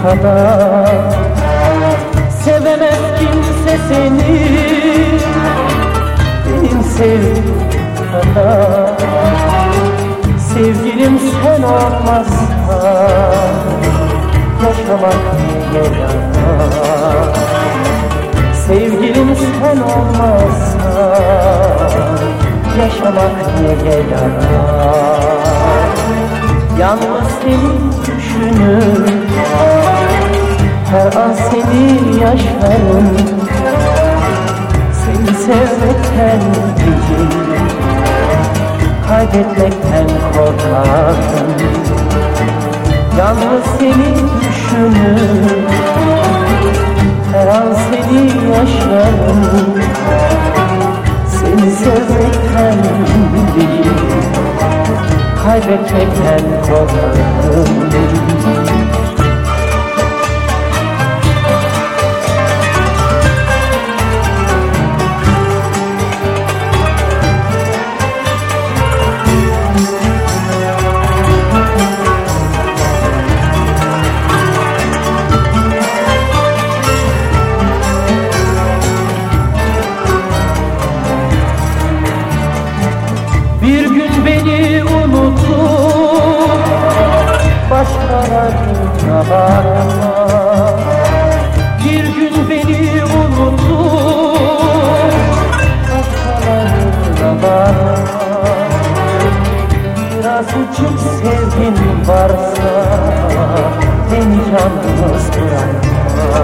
kadar sevemez kimse seni, benim sevdiğim kadar. Sevgilim sen olmazsan yaşamak niye yarar? Sevgilim sen olmazsan yaşamak niye yarar? Yalnız seni düşünür, her an seni yaşarım. Seni sevmekten değil, kaybetmekten korkarım. Yalnız seni düşünür, her an seni yaşarım. Seni sevmekten değil, kaybetmekten korkarım. Bir gün beni unutup başkalarına bakma. Bir gün beni unutup başkalarına bakma. Birazcık sevgin varsa beni yalnız bırakma.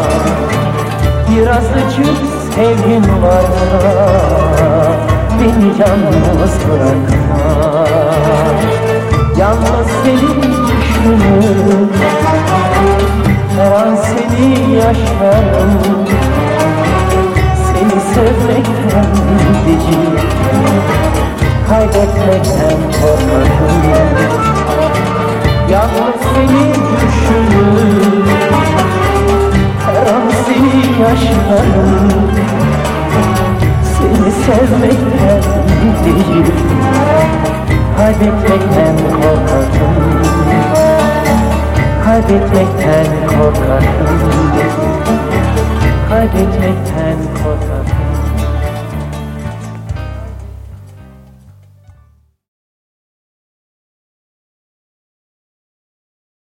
Birazcık sevgin varsa beni yalnız bırakma. Yalnız seni düşünür, her an seni yaşarım. Seni sevmekten değil, kaybetmekten korkarım. Yalnız seni düşünür, her an seni yaşarım. Seni sevmekten değil, kaybetmekten korkarım. Kaybetmekten korkarım. Kaybetmekten korkarım.